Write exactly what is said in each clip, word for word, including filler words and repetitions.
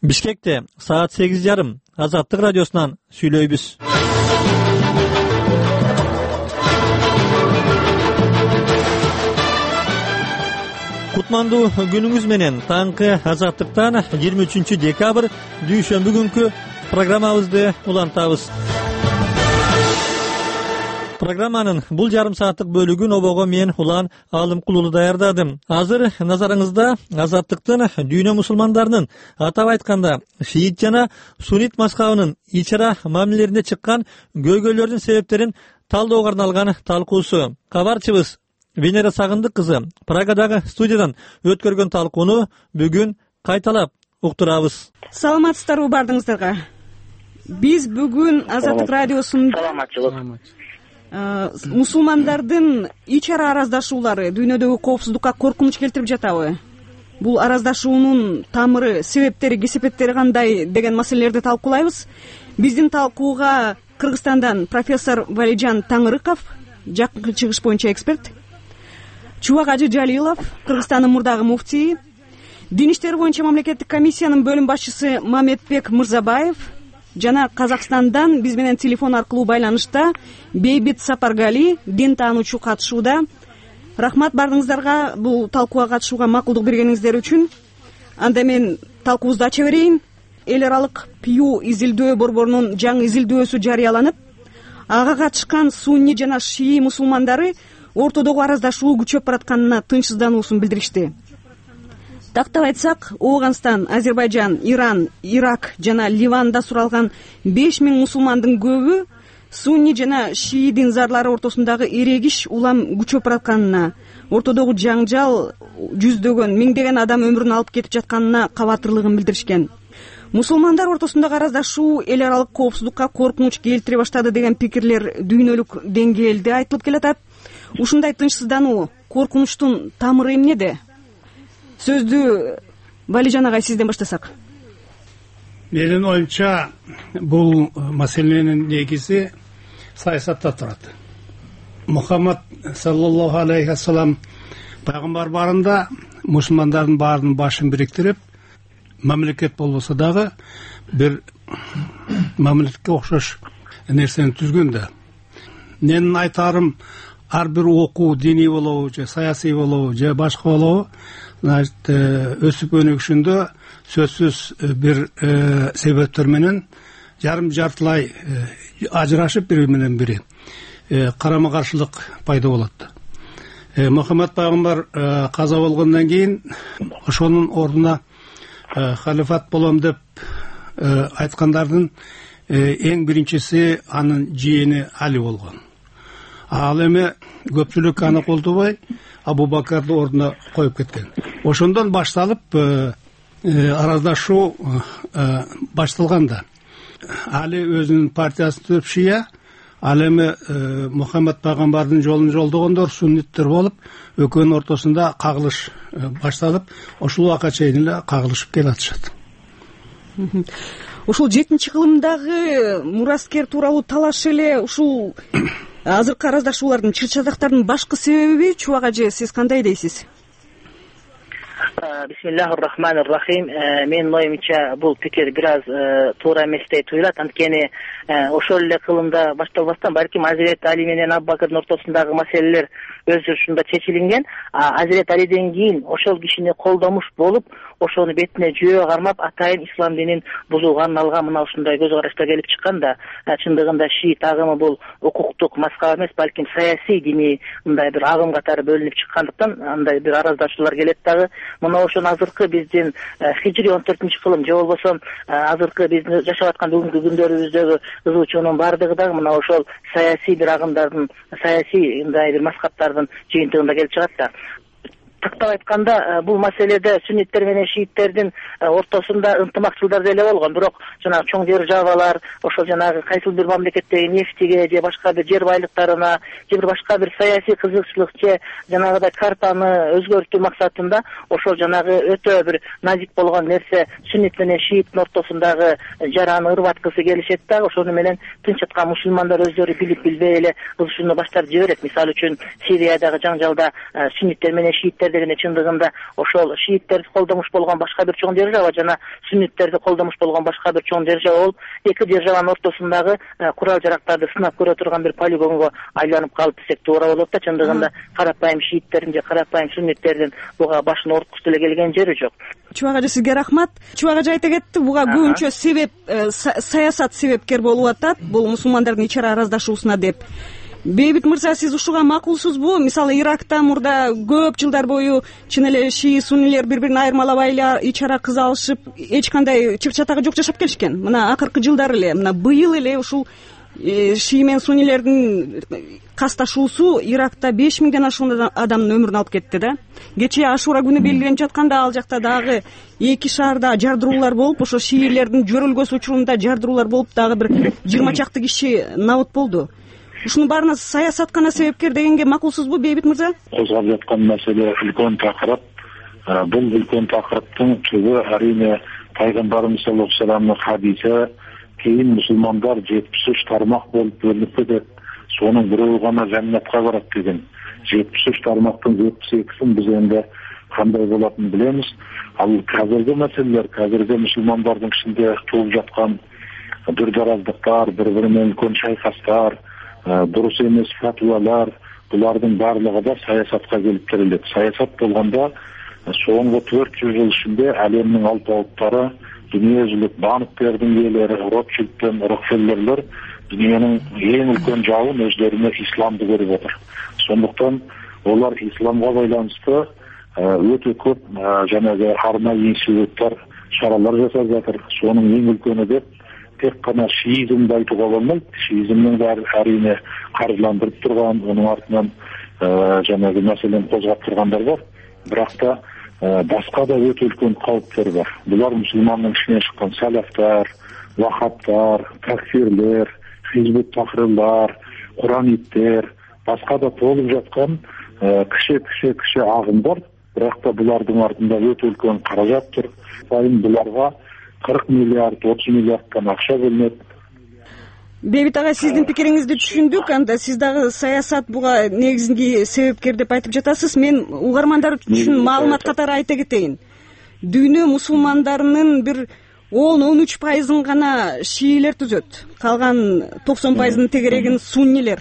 Бишкекте саат сегиз жарым Азаттык радиосунан сүйлөйбүз. Кутмандуу күнүңүз менен таңкы Азаттыктан жыйырма үчүнчү декабрь дүйшөмбү күнкү программабызды улантабыз. Программанын бул жарым сааттык бөлүгүн обого мен Улан Алымкулуу даярдадым. Азыр назарыңызда Азаттыктын дүйнө мусулмандарынын, атап айтканда шиит жана суннит мазхабынын ичара мамилелеринде чыккан көйгөйлөрдүн себептерин талдоого арналган талкуусу. Кабарчыбыз Венера Сагындык кызы Прагадагы студиядан өткөргөн талкууну бүгүн кайталап уктурабыз. Саламатсыздарбы бардыгыңыздарга? Биз бүгүн Азаттык радиосунда саламатчылык мусулмандардын ич-ара араздашуулары дүйнөдөгү коопсуздукка коркунуч келтирип жатабы? Бул араздашуунун тамыры, себептери, кесепеттери кандай деген маселелерди талкуулайбыз. Биздин талкууга Кыргызстандан профессор Валижан Таңырыков, жакынкы чыгыш боюнча эксперт, Чубак Ажы Жалилов, Кыргызстандын мурдагы муфтии, Дин иштери боюнча мамлекеттик комиссиянын бөлүм башчысы Мамедбек Мырзабаев жана Казакстандан биз менен телефон аркылуу байланышта Бейбит Сапаргали, дин таануучу катышууда. Рахмат бардыгыңыздарга бул талкууга катышууга макулдук бергениңиздер үчүн. Анда мен талкуубузду ача берейин. Эл аралык Пью изилдөө борборунун жаңы изилдөөсү жарыяланып, ага катышкан сунни жана шии мусулмандары ортодогу араздашуу күчөп баратканына тынчсыздануусун билдиришти. Тактап айтсак, Ооганстан, Азербайжан, Иран, Ирак жана Ливанда суралган беш миң мусулмандын көбү сунни жана шии динзарлары ортосундагы эрегиш улам күчөп баратканына, ортодогу жаңжал жүздөгөн, миңдеген адам өмүрүн алып кетип жатканына кабатырлыгын билдиришкен. Мусулмандар ортосундагы араздашуу эл аралык коопсуздукка коркунуч келтире баштады деген пикирлер дүйнөлүк деңгээлде айтылып келатат. Ушундай тынчсыздануу, коркунучтун тамыры эмнеде? Сөздү Валижан агай сизден баштасак. Менин оюмча бул маселенин негизи саясатта турат. Мухаммад саллаллаху алейхи вассалам пайгамбар барында мусулмандардын баарынын башын бириктирип, мамлекет болбосо дагы бир мамлекетке окшош нерсени түзгөн да. Менин айтарым, ар бир окуу диний болобу, же саясий болобу, же башка болобу, значит, өсүп өнүгүшүндө сөзсүз бир себептер менен жарым жартылай ажырашып бири менен бири карама каршылык пайда болот. Мухаммад пайгамбар каза болгондон кийин ошонун ордуна халифат болом деп айткандардын эң биринчиси анын жиени Али болгон. Ал эми көпчүлүк аны колдобой Абу Бакарды ордуна коюп кеткен. Ошондон башталып араздашуу башталган да. Али өзүнүн партиясын түзүп шия, ал эми Мухаммад пайгамбардын жолун жолдогондор сунниттер болуп, экөөнүн ортосунда кагылыш башталып, ошол убакка чейин эле кагылышып келатышат. Ушул жетинчи кылымдагы мураскер тууралуу талаш эле ушул азыркы араздашуулардын, чыр-чатактардын башкы себеби? Чубак ажы, сиз кандай дейсиз? Бисмиллахир-рахманир-рахим. Менин оюмча бул пикир бир аз туура эместей туюлат. Анткени ошол эле кылымда башталбастан балким Азирет Али менен Абу Бакырдын ортосундагы маселелер өз учурунда чечилинген. Азирет Алиден кийин ошол кишини колдомуш болуп, ошону бетине жөө кармап, атайын ислам динин бузулганын алган мына ушундай көз карашта келип чыккан да. Чындыгында шиит агымы бул укуктук мазхаб эмес, балким саясий диний мындай бир агым катары бөлүнүп чыккандыктан андай бир араздашуулар келет дагы. Мына ошон азыркы биздин хижри он төртүнчү кылым же болбосо азыркы биздин жашап аткан бүгүнкү күндөрүбүздөгү кызуу чоонун баардыгы дагы мына ошол саясий бир агымдардын, саясий мындай бир мазхабтардын жыйынтыгында келип чыгат да. Тактап айтканда бул маселеде сунниттер менен шииттердин ортосунда ынтымакчылдар деле болгон, бирок жана чоң державалар ошол жанагы кайсыл бир мамлекеттеги нефтиге же башка бир жер байлыктарына же бир башка бир саясий кызыкчылык же жанагыдай картаны өзгөртүү максатында ошол жанагы өтө бир назик болгон нерсе суннит менен шииттин ортосундагы жараны ырбаткысы келишет да, ошону менен тынч жаткан мусулмандар өздөрү билип билбей эле кызышууну баштап жиберет. Мисалы үчүн Сириядагы жаңжалда сунниттер менен шииттер дегенде чындыгында ошол шииттерди колдомуш болгон башка бир чоң держава жана сүнниттерди колдомуш болгон башка бир чоң держава болуп, эки державанын ортосундагы курал жарактарды сынап көрө турган бир полигонго айланып калып десек туура болот да. Чындыгында карапайым шииттердин же карапайым сүнниттердин буга башын ооруткусу деле келген жери жок. Чубак ажа, сизге рахмат. Чубак ажа айта кетти, буга көбүнчө себеп саясат себепкер болуп атат, бул мусулмандардын ич ара араздашуусуна деп. Бейбит мырза, сиз ушуга макулсузбу? Мисалы Иракта мурда көп жылдар бою чын эле шии суннилер бири-бирин айырмалабай эле ич ара кыз алышып, эч кандай чыпчатагы жок жашап келишкен. Мына акыркы жылдары эле, мына быйыл эле ушул шии менен суннилердин касташуусу Иракта беш миңден ашуун адамдын өмүрүн алып кетти да. Кечээ Ашура күнү белгиленип жатканда ал жакта дагы эки шаарда жардыруулар болуп, ошо шиилердин жөрөлгөсү учурунда жардыруулар болуп, дагы бир жыйырма чакты киши набыт болду. Ушунун баарына саясат гана себепкер дегенге макулсузбу, Бейбит мырза? Козгоп жаткан маселе үлкөн такырып. Бул үлкөн такырыптын түбү арине пайгамбарыбыз саллаллаху алейхи вассаламдын хадиси, кийин мусулмандар жетимиш үч тармак болуп бөлүнүп кетет. Сонун бирөө гана жаннатка барат деген. жетимиш үч тармактын жетимиш экисин биз энди кандай болотун билебиз. Ал казыркы маселелер, казыркы мусулмандардын ичинде тууп жаткан бирдараздыктар, бири-бири менен үлкөн шайкастар, дурус эмес фатвалар, булардын баардыгы да саясатка келип тирелет. Саясат болгондо соңку төрт жүз жыл ичинде әлемдин алпауыттары, дүние жүзүлүк банктердин ээлери, Ротшильдтен Рокфеллерлер дүйнөнүн эң үлкөн жабын өздөрүнө исламды көрүп отур. Сондуктан олар исламга байланыштуу өтө көп жанагы арнайы институттар чаралар жасап жатыр. Сонун эң үлкөнү деп тек гана шиизмди айтууга болмойт. Шиизмдин баары арине каржыландырып турган, онун артынан жанагы маселени козгоп тургандар бар. Бирок да башка да өтө үлкөн калыптар бар. Булар мусулмандын ичинен чыккан салафтар, вахабтар, такфирлер, хизбут тахриллар, кураниттер, башка да толуп жаткан киши киши киши агым бар. Бирок да булардын артында өтө үлкөн каражат тур. Сайын буларга кырк миллиард, отуз миллиарддан акча бөлүнөт. Бейбит ага, сиздин пикириңизди түшүндүк. Анда сиз дагы саясат буга негизги себепкер деп айтып жатасыз. Мен угармандар үчүн маалымат катары айта кетейин. Дүйнө мусулмандарынын бир он он үч пайызын гана шиилер түзөт. Калган токсон пайызынын тегерегин суннилер.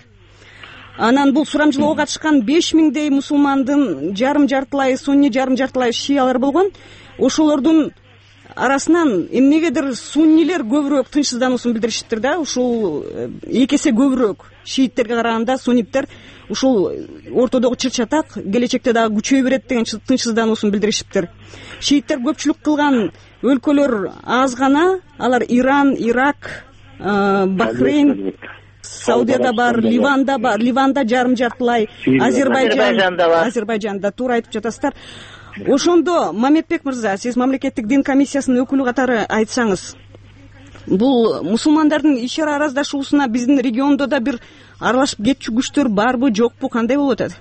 Анан бул сурамжылоого катышкан беш миңдей мусулмандын жарым жартылай сунни, жарым жартылай шиялар болгон. Ошолордун арасынан эмнегедир суннилер көбүрөөк тынчсыздануусун билдиришиптир да. Ушул эки эсе көбүрөөк шииттерге караганда сунниттер ушул ортодогу чыр-чатак келечекте дагы күчөй берет деген тынчсыздануусун билдиришиптир. Шииттер көпчүлүк кылган өлкөлөр аз гана. Алар Иран, Ирак, Бахрейн, Саудияда бар, Ливанда бар, Ливанда жарым жартылай, Азербайжанда бар. Азербайжанда туура айтып жатасыздар. Ошондо Мамедбек мырза, сиз мамлекеттик дин комиссиясынын өкүлү катары айтсаңыз, бул мусулмандардын ич ара араздашуусуна биздин региондо да бир аралашып кетчү күчтөр барбы, жокпу, кандай болуп атат?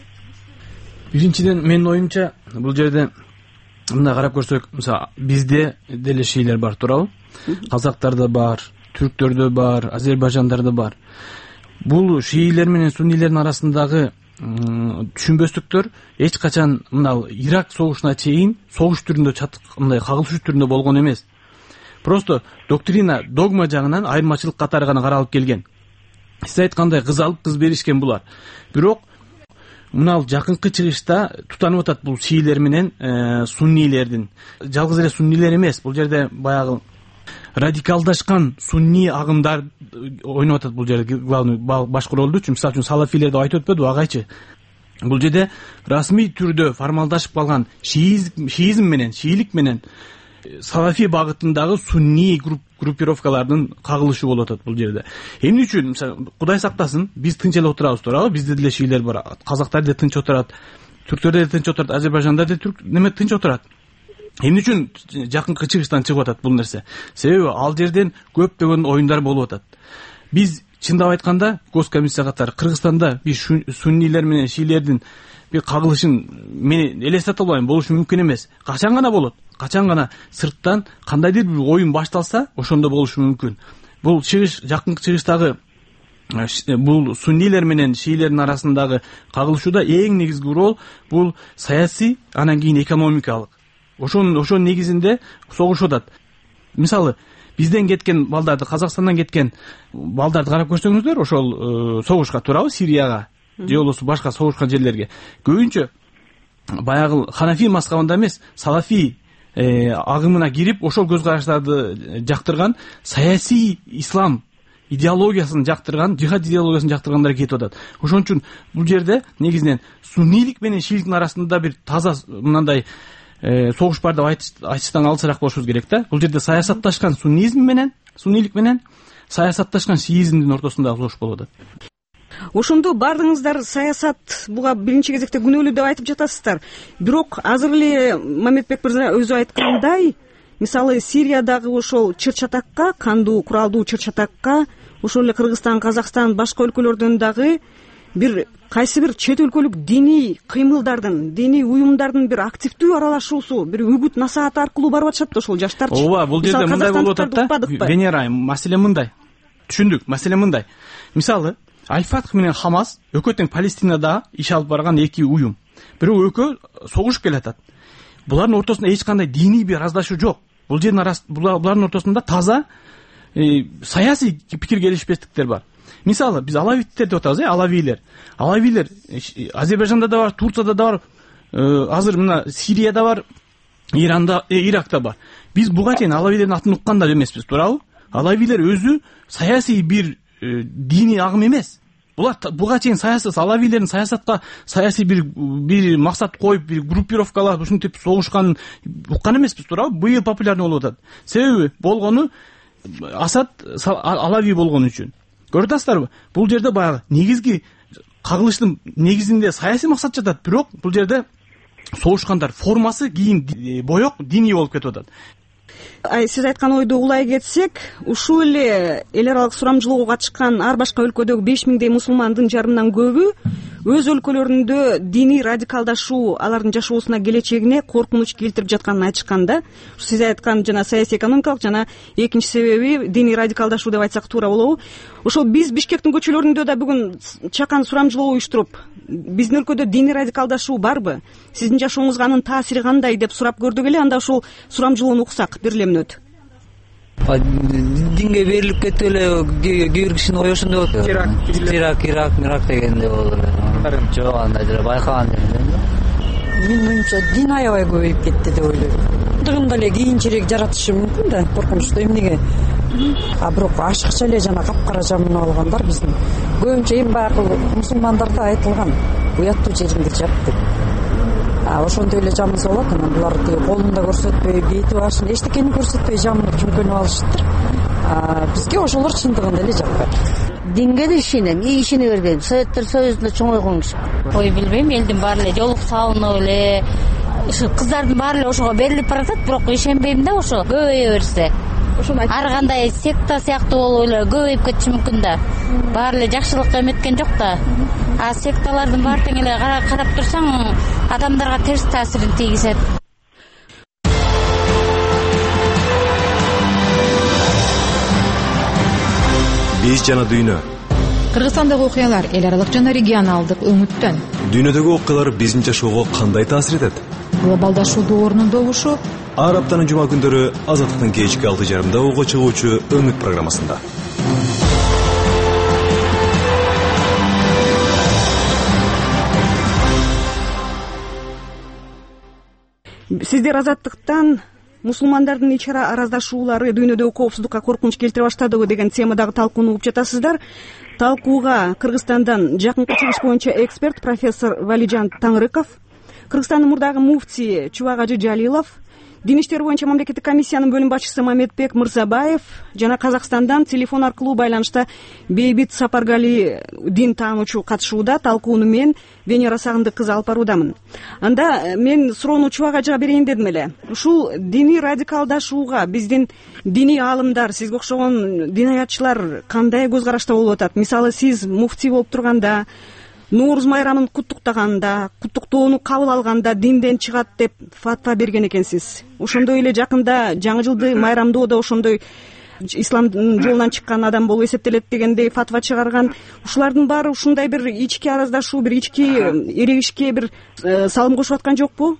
Биринчиден, менин оюмча, бул жерде мындай карап көрсөк, мисалы, бизде деле шиилер бар, туурабы? Казактарда бар, түрктөрдө бар, азербайжандарда бар. Бул шиилер менен суннилердин арасындагы түшүнбөстүктөр эч качан мына Ирак согушуна чейин согуш түрүндө чатык мындай кагылышуу түрүндө болгон эмес. Просто доктрина, догма жагынан айырмачылык катары гана каралып келген. Сиз айткандай кыз алып кыз беришкен булар. Бирок мына жакынкы чыгышта тутанып атат бул шиилер менен суннилердин. Жалгыз эле суннилер эмес, бул жерде баягы радикалдашкан сунни агымдар ойноп атат бул жерде главный башкы ролду. Мисалы үчүн салафилерди айтып өтпөдү агайчы. Бул жерде расмий түрдө формалдашып калган шиизм, шиизм менен, шиилик менен салафи багытындагы сунни группировкалардын кагылышы болуп атат бул жерде. Эмне үчүн, мисалы, Кудай сактасын, биз тынч эле отурабыз, туурабы? Бизде деле шиилер бар, казактар да тынч отурат, түрктөр да тынч отурат, Азербайжанда да түрк неме тынч отурат. Эмне үчүн жакынкы чыгыштан чыгып атат бул нерсе? Себеби ал жерден көптөгөн оюндар болуп атат. Биз чындап айтканда Госкомиссия катары Кыргызстанда биз суннилер менен шиилердин бир кагылышын мен элестете албайм, болушу мүмкүн эмес. Качан гана болот? Качан гана сырттан кандайдыр бир оюн башталса, ошондо болушу мүмкүн. Бул чыгыш, жакынкы чыгыштагы бул суннилер менен шиилердин арасындагы кагылышууда эң негизги рол бул саясий, анан кийин экономикалык. Ошонун ошонун негизинде согуш атат. Мисалы, бизден кеткен балдарды, Казакстандан кеткен балдарды карап көрсөңүздөр, ошол согушка туурабы, Сирияга же болбосо башка согушкан жерлерге көбүнчө баягы ханафи мазхабында эмес, салафи агымына кирип, ошол көз караштарды жактырган саясий ислам идеологиясын жактырган, жихад идеологиясын жактыргандар кетип атат. Ошон үчүн бул жерде негизинен суннилик менен шииликтин арасында бир таза мындай согуш бар деп айтыштан алысыраак болушубуз керек да. Бул жерде саясатташкан суннизм менен, суннилик менен саясатташкан шиизмдин ортосундагы согуш болуп атат. Ошондо баардыгыңыздар саясат буга биринчи кезекте күнөөлүү деп айтып жатасыздар. Бирок азыр эле Мамедбек мырза өзү айткандай, мисалы Сириядагы ошол чыр-чатакка, кандуу куралдуу чыр-чатакка ошол эле Кыргызстан, Казакстан, башка өлкөлөрдөн дагы бир кайсы бир чет өлкөлүк диний кыймылдардын, диний уюмдардын бир активдүү аралашуусу, бир үгүт насаат аркылуу барып атышат да ошол жаштарчы. Ооба, бул жерде мындай болуп атат да. Венера, маселе мындай. Түшүндүк, маселе мындай. Мисалы, Аль-Фатх менен Хамас экөө тең Палестинада иш алып барган эки уюм. Бирөө экөө согушуп келатат. Булардын ортосунда эч кандай диний бир аздашуу жок. Бул жердин булардын ортосунда таза саясий пикир келишпестиктер бар. Мисалы, биз алавиттер деп атабыз, э, алавийлер. Алавийлер Азербайжанда да бар, Турцияда да бар, азыр мына Сирияда бар, Иранда, Иракта бар. Биз буга чейин алавийлердин атын уккан да эмеспиз, туурабы? Алавийлер өзү саясий бир диний агым эмес. Булар буга чейин саясат, алавийлердин саясатка саясий бир бир максат коюп, бир группировкалар ушинтип согушканын уккан эмеспиз, туурабы? Быйыл популярный болуп атат. Себеби болгону Асад алави болгон үчүн. Көрүп атасыздарбы? Бул жерде баягы негизги кагылыштын негизинде саясий максат жатат, бирок бул жерде согушкандар формасы кийин боек диний болуп кетип атат. Ай, сиз айткан ойду улай кетсек, ушул эле эл аралык сурамжылоого катышкан ар башка өлкөдөгү беш миңдей мусулмандын жарымынан көбү өз өлкөлөрүндө диний радикалдашуу алардын жашоосуна, келечегине коркунуч келтирип жатканын айтышкан да. Сиз айткан жана саясий экономикалык, жана экинчи себеби диний радикалдашуу деп айтсак туура болобу? Ошол биз Бишкектин көчөлөрүндө да бүгүн чакан сурамжылоо уюштуруп, биздин өлкөдө диний радикалдашуу барбы? Сиздин жашооңузга анын таасири кандай деп сурап көрдүк эле, анда ошол сурамжылоону уксак бир эле мүнөт. Динге берилип кетип эле кээ бир кишинин ою ошондой болот. Ирак, Ирак, Ирак, Ирак дегенде болот эле. Жок, андай деле байкаган эле. Менин оюмча дин аябай көбөйүп кетти деп ойлойм. Дыгында эле кийинчерээк жаратышы мүмкүн да, коркунучтуу эмнеге. А бирок ашыкча эле жана капкара жамынып алгандар биздин. Көбүнчө эми баягы мусулмандарда айтылган уяттуу жериңди жап деп. А ошондой эле жамынса болот, анан булар колун да көрсөтпөй, бети башын эчтекени көрсөтпөй жамынып чүңкөнүп алышыптыр. А бизге ошолор чындыгында эле жакпайт. Динге де ишенем, и ишене бергем. Советтер Союзунда чоңойгон киши. Ой, билбейм, элдин баары эле жолук салынып эле, кыздардын баары эле ошого берилип баратат, бирок ишенбейм да, ошо көбөйө берсе. Ар кандай секта сыяктуу болуп эле көбөйүп кетиши мүмкүн да. Баары эле жакшылыкка эметкен жок да. А секталардын баары тең эле карап турсаң, адамдарга терс таасирин тийгизет. Биз жана дүйнө. Кыргызстандагы окуялар эл аралык жана регионалдык өңүттөн. Дүйнөдөгү окуялар биздин жашоого кандай таасир этет? Глобалдашуу доорунун добушу ар аптанын жума күндөрү Азаттыктын кечки алты жарымда ого чыгуучу Өмүт программасында. Сиздер Азаттыктан мусулмандардын ич ара араздашуулары дүйнөдөгү коопсуздукка коркунуч келтире баштадыбы деген темадагы талкууну угуп жатасыздар. Талкууга Кыргызстандан жакынкы чыгыш боюнча эксперт профессор Валижан Таңырыков, Кыргызстандын мурдагы муфти Чубак Ажы Жалилов, Дин иштери боюнча мамлекеттик комиссиянын бөлүм башчысы Мамедбек Мырзабаев жана Казакстандан телефон аркылуу байланышта Бейбит Сапаргали дин таануучу катышууда. Талкууну мен Венера Сагындык кызы алып баруудамын. Анда мен суроону Чубак Ажыга берейин дедим эле. Ушул диний радикалдашууга биздин диний аалымдар, сизге окшогон динаятчылар кандай көз карашта болуп атат? Мисалы, сиз муфти болуп турганда, Нооруз майрамын куттуктаганда, куттуктоону кабыл алганда динден чыгат деп фатва берген экенсиз. Ошондой эле жакында жаңы жылды майрамдоодо ошондой исламдын жолунан чыккан адам болуп эсептелет дегендей фатва чыгарган. Ушулардын баары ушундай бир ички араздашуу, бир ички эрегишке бир салым кошуп аткан жокпу?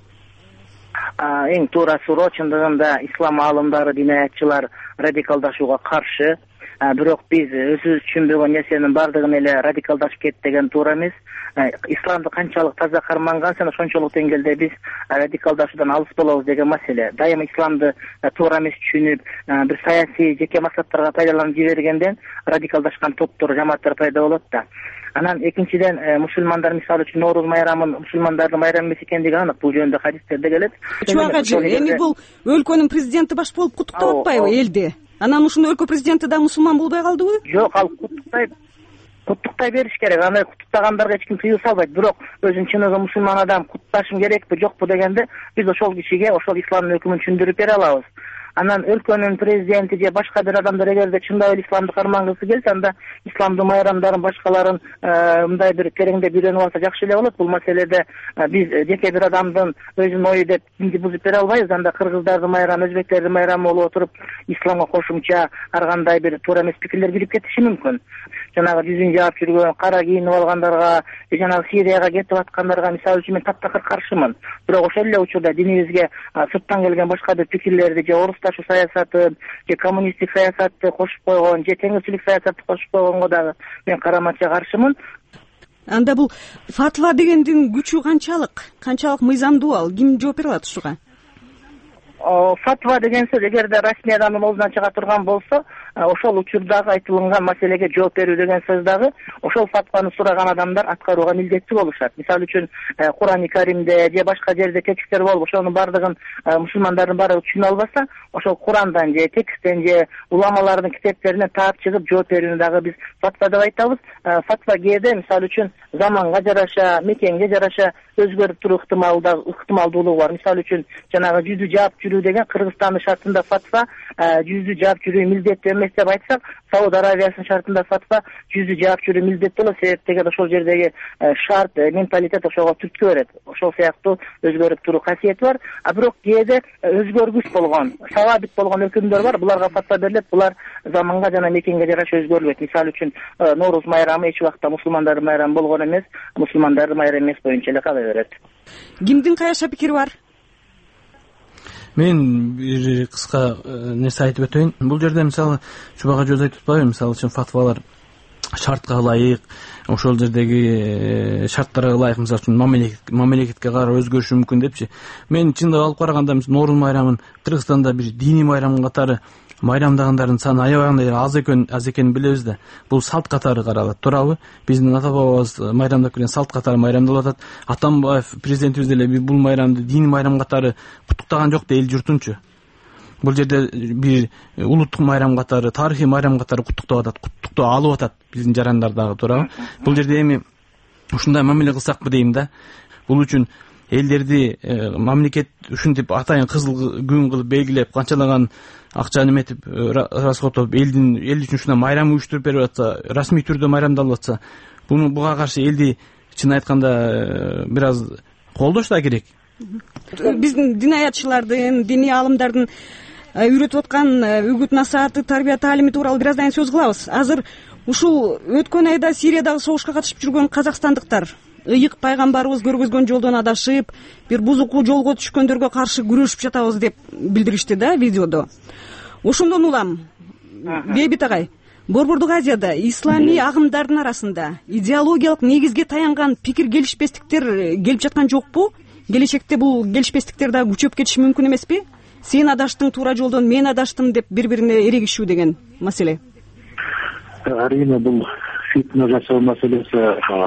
Эң туура суроо. Чындыгында ислам аалымдары, дин аятчылар радикалдашууга каршы. Бирок биз өзүбүз түшүнбөгөн нерсенин баардыгын эле радикалдашып кетти деген туура эмес. Исламды канчалык таза кармангансен ошончолук деңгээлде биз радикалдашуудан алыс болобуз деген маселе. Дайыма исламды туура эмес түшүнүп, бир саясий жеке максаттарга пайдаланып жибергенден радикалдашкан топтор, жамааттар пайда болот да. Анан экинчиден мусулмандар мисалы үчүн Нооруз майрамын мусулмандардын майрамы эмес экендиги анык. Бул жөнүндө хадистерде келет. Чубакажы, эми бул өлкөнүн президенти баш болуп куттуктап атпайбы элди? Анан ушунун өлкө президенти да мусулман болбой калдыбы? Жок, ал куттуктай куттуктай бериш керек. Аны куттуктагандарга эч ким тыюу салбайт. Бирок өзүн чыныгы мусулман адам кутташым керекпи, жокпу дегенде биз ошол кишиге ошол исламдын өкүмүн түшүндүрүп бере алабыз. Анан өлкөнүн президенти же башка бир адамдар эгерде чындап эле исламды кармангысы келсе, анда исламдын майрамдарын башкаларын мындай бир тереңдеп үйрөнүп алса жакшы эле болот. Бул маселеде биз жеке бир адамдын өзүнүн ою деп динди бузуп бере албайбыз. Анда кыргыздардын майрамы, өзбектердин майрамы болуп отуруп, исламга кошумча ар кандай бир туура эмес пикирлер кирип кетиши мүмкүн. Жанагы жүзүн жаап жүргөн, кара кийинип алгандарга, жанагы Сирияга кетип аткандарга мисалы үчүн мен таптакыр каршымын. Бирок ошол эле учурда динибизге сырттан келген башка бир пикирлерди же орусташуу саясатын, же коммунисттик саясатты кошуп койгон, же теңирчилик саясатты кошуп койгонго дагы мен карамача каршымын. Анда бул фатва дегендин күчү канчалык? Канчалык мыйзамдуу ал? Ким жооп бере алат ушуга? Фатва деген сөз эгерде расмий адамдын оозунан чыга турган болсо, ошол учурдагы айтылган маселеге жооп берүү деген сөз дагы ошол фатваны сураган адамдар аткарууга милдеттүү болушат. Мисалы үчүн Курани Каримде же башка жерде текстер болуп, ошонун баардыгын мусулмандардын баары түшүнө албаса, ошол Курандан же тексттен же уламалардын китептеринен таап чыгып жооп берүүнү дагы биз фатва деп айтабыз. Фатва кээде мисалы үчүн заманга жараша, мекенге жараша өзгөрүп туруу ыктымалдуулугу бар. Мисалы үчүн жанагы жүздү жаап жүрүү деген Кыргызстандын шартында фатва жүздү жаап жүрүү милдеттүү эмес деп айтсак, Сауд Арабиясынын шартында фатва жүздү жаап жүрүү милдеттүү болот. Себеп деген ошол жердеги шарт, менталитет ошого түрткү берет. Ошол сыяктуу өзгөрүп туруу касиети бар. А бирок кээде өзгөргүч болгон, сабабит болгон өкүмдөр бар. Буларга фатва берилет. Булар заманга жана мекенге жараша өзгөрүлөт. Мисалы үчүн Нооруз майрамы эч убакта мусулмандардын майрамы болгон эмес, мусулмандардын майрамы эмес боюнча эле кала берет. Кимдин каяша пикири бар? Мен бир кыска нерсе айтып өтөйүн. Бул жерде мисалы Чубак жөөз айтып атпайбы, мисалы үчүн фатвалар шартка ылайык, ошол жердеги шарттарга ылайык, мисалы үчүн мамлекетке карап өзгөрүшү мүмкүн депчи. Мен чындап алып караганда Нооруз майрамын Кыргызстанда бир диний майрам катары майрамдагандардын саны аябагандай аз экен, аз экенин билебиз да. Бул салт катары каралат, туурабы? Биздин ата бабабыз майрамдап келген салт катары майрамдалып атат. Атамбаев президентибиз деле бул майрамды диний майрам катары куттуктаган жок да эл журтунчу. Бул жерде бир улуттук майрам катары, тарыхый майрам катары куттуктап атат, куттуктоо алып атат биздин жарандар дагы, туурабы? Бул жерде эми ушундай мамиле кылсакпы дейм да. Бул үчүн элдерди мамлекет ушинтип атайын кызыл күн кылып белгилеп, канчалаган акча неметип расходтоп элдин эл үчүн ушундай майрам уюштуруп берип атса, расмий түрдө майрамдалып атса, буну буга каршы элди чын айтканда бир аз колдош да керек. Биздин дин аятчылардын, диний аалымдардын үйрөтүп аткан үгүт насааты, тарбия таалими тууралуу бир аздан сөз кылабыз. Азыр ушул өткөн айда Сириядагы согушка катышып жүргөн казакстандыктар ыйык пайгамбарыбыз көргөзгөн жолдон адашып, бир бузуку жолго түшкөндөргө каршы күрөшүп жатабыз деп билдиришти да видеодо. Ошондон улам, Бейбит агай, Борбордук Азияда исламий агымдардын арасында идеологиялык негизге таянган пикир келишпестиктер келип жаткан жокпу? Келечекте бул келишпестиктер дагы күчөп кетиши мүмкүн эмеспи? Сен адаштың туура жолдон, мен адаштым деп бири-бирине эрегишүү деген маселе. Арине бул фитна жасоо маселеси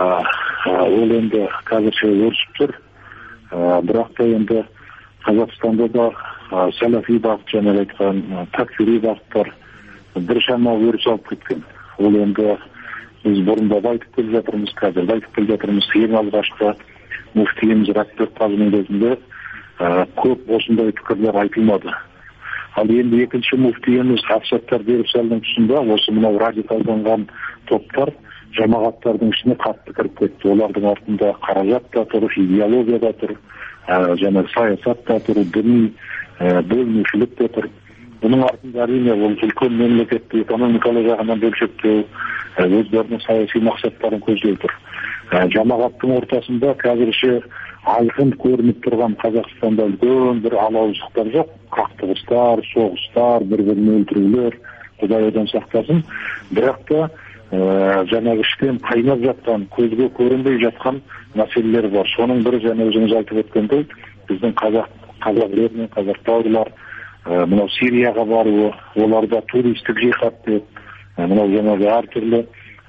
ол энди казырча өрүшүптүр. Бирок да энди Казакстанда да салафий багыт жана айткан такфирий багыттар бир шама өрүш алып кеткен. Ол энди биз бурунда айтып келе жатырмыз, казыр айтып келе жатырмыз. Эң алгачкы муфтийimiz Рахмет Тазының кезинде көп ошондой пикирлер айтылмады. Ал энди экинчи муфтийimiz Аксаттар Берипсалдын тұсында осы мынау радикалданган топтар жамағаттардың ішіне қатты кіріп кетті. Олардың артында қаражат та тұр, идеология да тұр, және саясат та тұр, діни бөлінушілік те тұр. Bunun артында әрине ол үлкен мемлекетті экономикалық жағынан бөлшектеу, өздерінің саяси мақсаттарын көздеп тұр. Жамағаттың ортасында қазірше айқын көрініп тұрған Қазақстанда үлкен бір алауыздықтар жоқ, қақтығыстар, соғыстар, бір-бірін өлтірулер, Құдай одан сақтасын. Бірақ та жаңағы іштен қайнап жатқан, көзге көрінбей жатқан мәселелер бар. Соның бірі жаңа өзіңіз айтып өткендей, біздің қазақ қазақ елінен қазақ бауырлар мынау Сирияға баруы, оларда туристік жихад деп, мынау жаңағы әртүрлі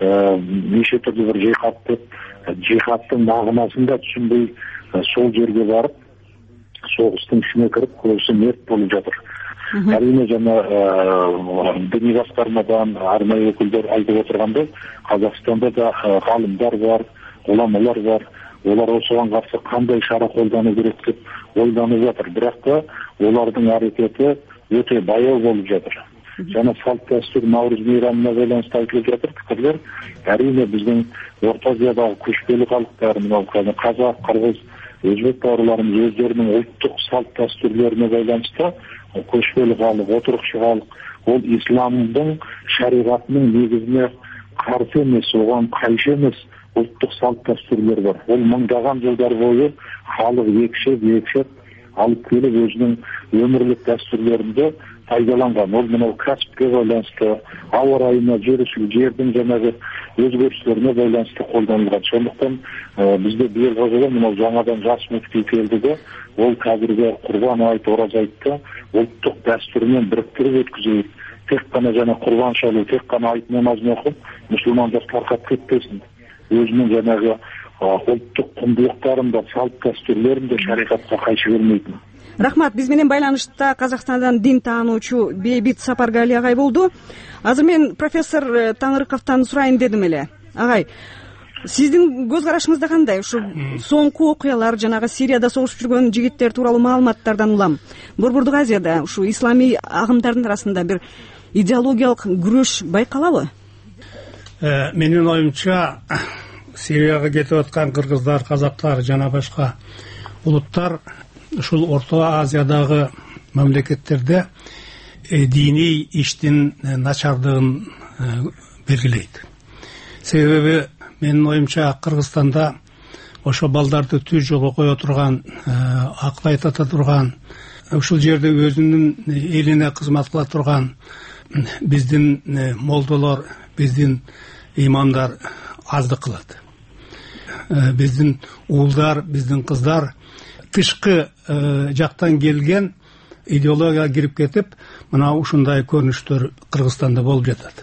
неше түрлі бір жихад деп, жихадтың мағынасын да түсінбей сол жерге барып, соғыстың ішіне кіріп, көбісі мерт болып жатыр. Әрине жаңа діни басқармадан арнайы өкілдер айтып отырғандай, Қазақстанда да ғалымдар бар, ғұламалар бар. Олар осыған қарсы қандай шара қолдану керек деп ойланып жатыр. Бірақ та олардың әрекеті өте баяу болып жатыр. Жаңа салт дәстүр Наурыз мейрамына байланысты айтылып жатыр пікірлер. Әрине біздің Орта Азиядағы көшпелі халықтар, мынау қазақ, қырғыз, өзбек бауырларымыз өздерінің ұлттық салт дәстүрлеріне байланысты көшпелі халық, отырықшы халық, ол исламдың шариғатының негізіне қарсы емес, оған қайшы емес ұлттық салт дәстүрлер бар. Ол мыңдаған жылдар бойы халық екшеп, екшеп алып келіп өзінің өмірлік дәстүрлерінде пайдаланған. Ол мынау кәсіпке байланысты, ауа райына, жердің жаңағы өзгерістеріне байланысты қолданылған. Сондықтан бізде биылғы жылы мынау жаңадан жас мүфти келді де, ол қазіргі құрбан айт, ораза айтты ұлттық дәстүрмен біріктіріп өткізейік. Тек қана жаңа құрбан шалу, тек қана айт намазын оқып, мұсылмандар тарқап кетпесін. Өзінің жаңағы ұлттық құндылықтарында, салт дәстүрлерінде шариғатқа қайшы келмейтін. Рахмат, бизменен байланышта Казакстандан дин таануучу Бейбит Сапаргали агай болду. Азыр мен профессор Таңырыковтан сурайын дедим эле. Агай, сиздин көз карашыңызда кандай? Ушу соңку окуялар, жанагы Сирияда согушуп жүргөн жигиттер тууралуу маалыматтардан улам. Борбордук Азияда ушу ислами агымдардын арасында бир идеологиялык күрөш байкалабы? Менин оюмча, Сирияга кетип аткан кыргыздар, казактар жана башка улуттар ушул Орто Азиядагы мамлекеттерде диний иштин начардыгын белгилейт. Себеби менин оюмча Кыргызстанда ошо балдарды түз жолго кое турган, акыл айта турган, ушул жерде өзүнүн элине кызмат кыла турган биздин молдолор, биздин имамдар аздык кылат. Биздин уулдар, биздин кыздар тышкы жактан келген идеологияга кирип кетип, мына ушундай көрүнүштөр Кыргызстанда болуп жатат.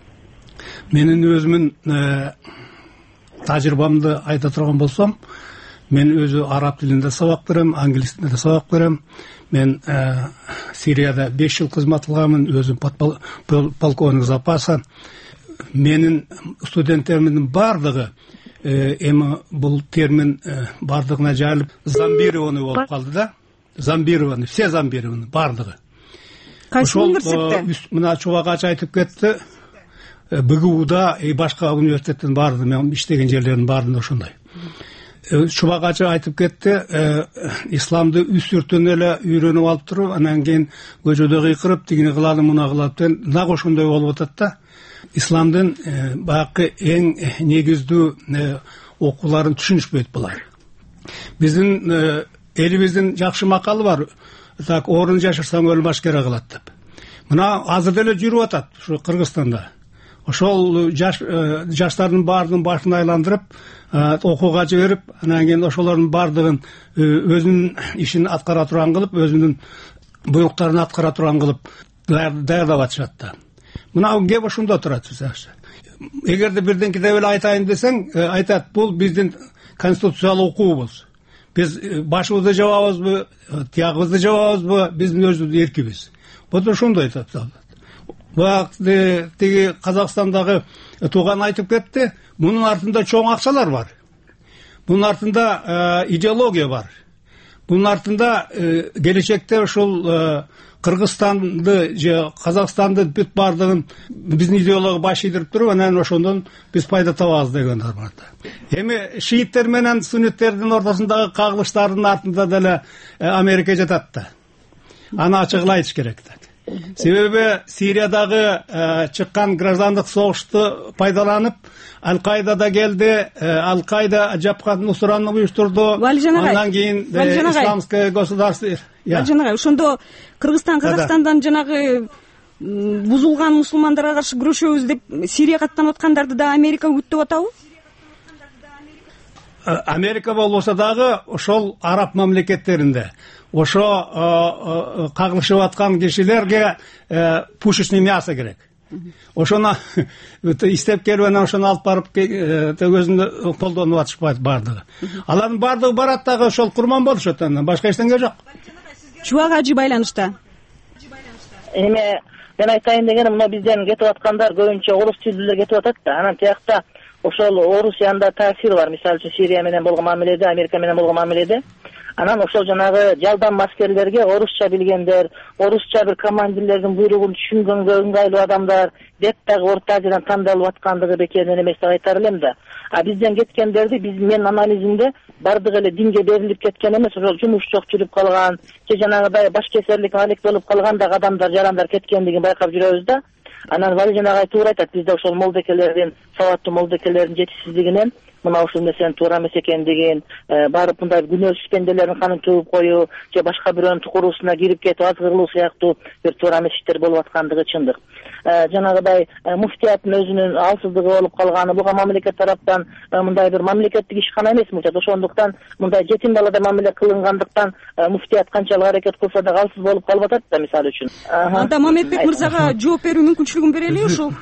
Менин өзүмүн тажрыйбамды айта турган болсом, мен өзү араб тилинде сабак берем, англис тилинде сабак берем. Мен Сирияда беш жыл кызмат кылганмын, өзүм полковник запаса. Менин студенттеримдин бардыгы эми бул термин бардыгына жайылып замбированы болуп калды да. Замбированы, все замбированы бардыгы. Кайсы университетте? Мына Чубакач айтып кетти. БГУда и башка университеттин барды, мен иштеген жерлердин бардында ошондой. Чубакач айтып кетти, исламды үстүртөн эле үйрөнүп алып туруп, анан кийин көчөдө кыйкырып, тигини кылалы, муна кылат деп, нак ошондой болуп атат да. Исламдын баягы эң негиздүү окууларын түшүнүшпөйт булар. Биздин элибиздин жакшы макалы бар. Так, орун жашырсаң өлмаш керек кылат деп. Мына азыр деле жүрүп атат ушу Кыргызстанда. Ошол жаш жаштардын баардыгын башын айландырып, окууга жиберип, анан кийин ошолордун баардыгын өзүнүн ишин аткара турган кылып, өзүнүн буйруктарын аткара турган кылып даярдап атышат да. Мына кеп ошондо турат. Эгерде бирден кете эле айтайын десең, айтат, бул биздин конституциялык укугубуз. Биз башыбызды жабабызбы, тиягыбызды жабабызбы, биздин өзүбүздүн эркибиз. Вот ошондой айтат. Бакты тиги Казакстандагы тууган айтып кетти, мунун артында чоң акчалар бар. Мунун артында идеология бар. Мунун артында келечекте ошол Кыргызстанды же Казакстанды бүт бардыгын биздин идеология баш ийдирип туруп, анан ошондон биз пайда табабыз дегендер бар. Эми шииттер менен сунниттердин ортосундагы кагылыштардын артында деле Америка жатат да. Аны ачыгын айтыш керек да. себеби Сириядагы чыккан граждандык согушту пайдаланып Ал-Каида да келди, Ал-Каида жапкан нусраны уюштурду. Андан кийин исламское государство. Валижан агай, ошондо Кыргызстан Казакстандан жанагы бузулган мусулмандарга каршы күрөшөбүз деп Сирияга аттанып аткандарды да Америка үгүттөп атабы? Америка болбосо дагы ошол араб мамлекеттеринде ошо кагылышып аткан кишилерге пушечный мясо керек. Ошону истеп келип анан ошону алып барып өзүндө колдонуп атышпайт бардыгы. Алардын бардыгы барат дагы ошол курман болушат, андан башка эчтеке жок. Чубак ажы байланышта. Эме мен айтайын дегеним, мына бизден кетип аткандар көбүнчө орус тилдүүлөр кетип атат да. Анан тиякта ошол Орусиянын да таасири бар. Мисалы үчүн Сирия менен болгон мамиледе, Америка менен болгон мамиледе. Анан ошол жанагы жалдам аскерлерге орусча билгендер, орусча бир командирлердин буйругун түшүнгөнгө ыңгайлуу адамдар деп дагы Орто Азиядан тандалып аткандыгы бекеринен эмес деп айтар элем да. А бизден кеткендерди биз менин анализимде бардыгы эле динге берилип кеткен эмес, ошол жумуш жок жүрүп калган, же жанагыдай башкесерлик алек болуп калган дагы адамдар, жарандар кеткендигин байкап жүрөбүз да. Анан Валижан агай туура айтат, бизде ошол молдекелердин, сабаттуу молдекелердин жетишсиздигинен мына ушул нерсенин туура эмес экендигин, барып мындай күнөөсүз пенделердин канын төгүп коюу же башка бирөөнүн тукуруусуна кирип кетип азгырлоо сыяктуу бир туура эмес иштер болуп аткандыгы чындык. Жанагыдай муфтияттын өзүнүн алсыздыгы болуп калганы, буга мамлекет тараптан мындай бир мамлекеттик ишкана эмес муфтият. Ошондуктан мындай жетим баладай мамиле кылынгандыктан муфтият канчалык аракет кылса да алсыз болуп калып атат да, мисалы үчүн. Анда Мамедбек мырзага жооп берүү мүмкүнчүлүгүн берели ушул.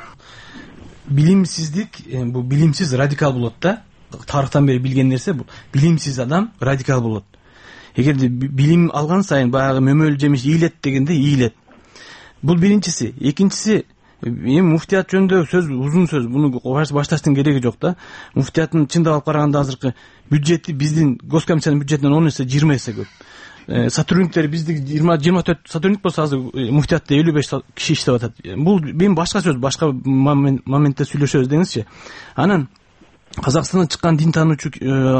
Билимсиздик, бул билимсиз радикал болот да. Тарыхтан бери билген нерсе, бул билимсиз адам радикал болот. Эгерде билим алган сайын баягы мөмөл жемиш ийилет дегенде ийилет. Бул биринчиси. Экинчиси, эми муфтият жөнүндө сөз узун сөз, буну башташтын кереги жок да. Муфтияттын чындап алып караганда азыркы бюджети биздин госкомиссиянын бюджетинен он эсе жыйырма эсе көп. Сотрудниктер биздик жыйырма жыйырма төрт сотрудник болсо азыр муфтиятта элүү беш киши иштеп атат. Бул мен башка сөз, башка моментте сүйлөшөбүз деңизчи. Анан Казакстандан чыккан дин таануучу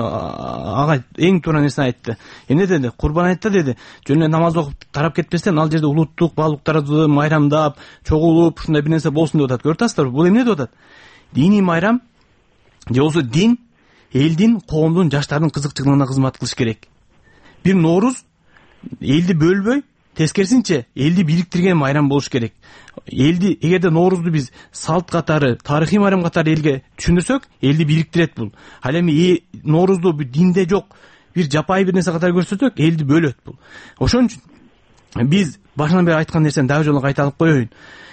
агай эң туура нерсени айтты. Эмне деди? Курбан айтта деди. Жөн эле намаз окуп тарап кетпестен ал жерде улуттук баалыктарды майрамдап, чогулуп, ушундай бир нерсе болсун деп атат. Көрүп атасыздарбы? Бул эмне деп атат? Диний майрам же болсо дин элдин, коомдун, жаштардын кызыкчылыгына кызмат кылыш керек. Бир Ноорuz элди бөлбөй, тескерисинче элди бириктирген майрам болуш керек. Элди, эгерде Ноорuzду биз салт катары, тарыхый майрам катары элге түшүндүрсөк, элди бириктирет бул. Ал эми Ноорuzду динде жок, бир жапайы бир нерсе катары көрсөтсөк, элди бөлөт бул. Ошон үчүн биз башынан бери айткан нерсени дагы жолу кайталап коеюн.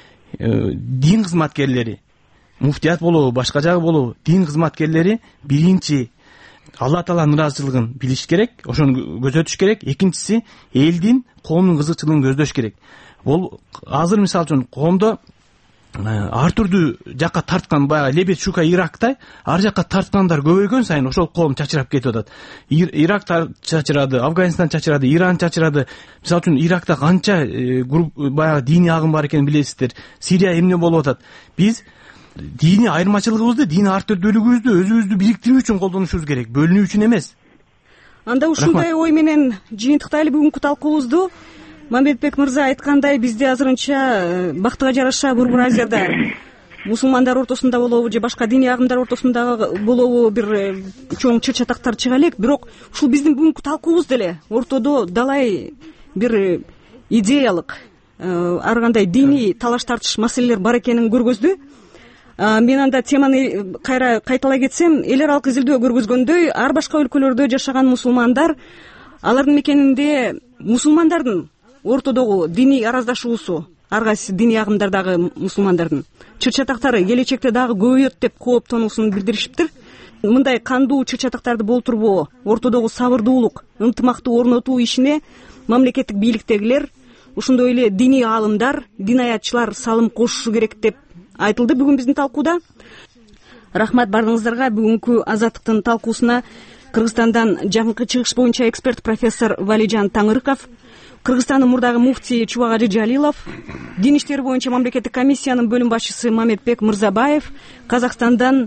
Дин кызматкерлери, муфтият болобу, башка жагы болобу, дин кызматкерлери биринчи Алла Тааланын ыраазычылыгын билиш керек, ошону көзөтүш керек. Экинчиси, элдин, коомдун кызыкчылыгын көздөш керек. Бул азыр мисалы үчүн коомдо ар түрдүү жакка тарткан, баягы Лебед, Шука, Ирактай ар жакка тарткандар көбөйгөн сайын ошол коом чачырап кетип атат. Ирак чачырады, Афганистан чачырады, Иран чачырады. Мисалы үчүн Иракта канча баягы диний агым бар экенин билесиздер. Сирия эмне болуп атат? Биз диний айырмачылыгыбызды, диний ар түрдүүлүгүбүздү өзүбүздү бириктирүү үчүн колдонушубуз керек, бөлүнүү үчүн эмес. Анда ушундай ой менен жыйынтыктайлы бүгүнкү талкуубузду. Мамедбек мырза айткандай, бизде азырынча бактыга жараша Борбор Азияда мусулмандар ортосунда болобу же башка диний агымдар ортосунда болобу бир чоң чыр-чатактар чыга элек, бирок ушул биздин бүгүнкү талкуубуз деле ортодо далай бир идеялык ар кандай диний талаш тартыш маселелер бар экенин көргөздү. Мен анда теманы кайра кайталай кетсем, эл аралык изилдөө көргөзгөндөй, ар башка өлкөлөрдө жашаган мусулмандар, алардын мекенинде мусулмандардын ортодогу диний араздашуусу, ар кайсы диний агымдардагы мусулмандардын чыр-чатактары келечекте дагы көбөйөт деп кооптонуусун билдиришиптир. Мындай кандуу чыр-чатактарды болтурбоо, ортодогу сабырдуулук, ынтымакты орнотуу ишине мамлекеттик бийликтегилер, ошондой эле диний аалымдар, динаятчылар салым кошушу керек деп айтылды бүгүн биздин талкууда. Рахмат баарыңыздарга. Бүгүнкү Азаттыктын талкуусуна Кыргызстандан жакынкы чыгыш боюнча эксперт профессор Валижан Таңырыков, Кыргызстандын мурдагы муфти Чубак Ажы Жалилов, дин иштери боюнча мамлекеттик комиссиянын бөлүм башчысы Мамедбек Мырзабаев, Казакстандан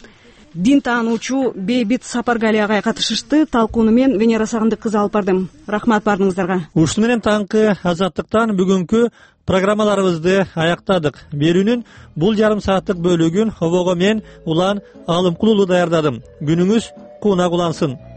дин таануучу Бейбит Сапаргали агай катышышты. Талкууну мен Венера Сагындык кызы алып бардым. Рахмат баарыңыздарга. Ушуну менен таңкы Азаттыктан бүгүнкү программаларыбызды аяктадык. Берүүнүн бул жарым сааттык бөлүгүн обого мен Улан Алымкулулу даярдадым. Күнүңүз кууна кулансын.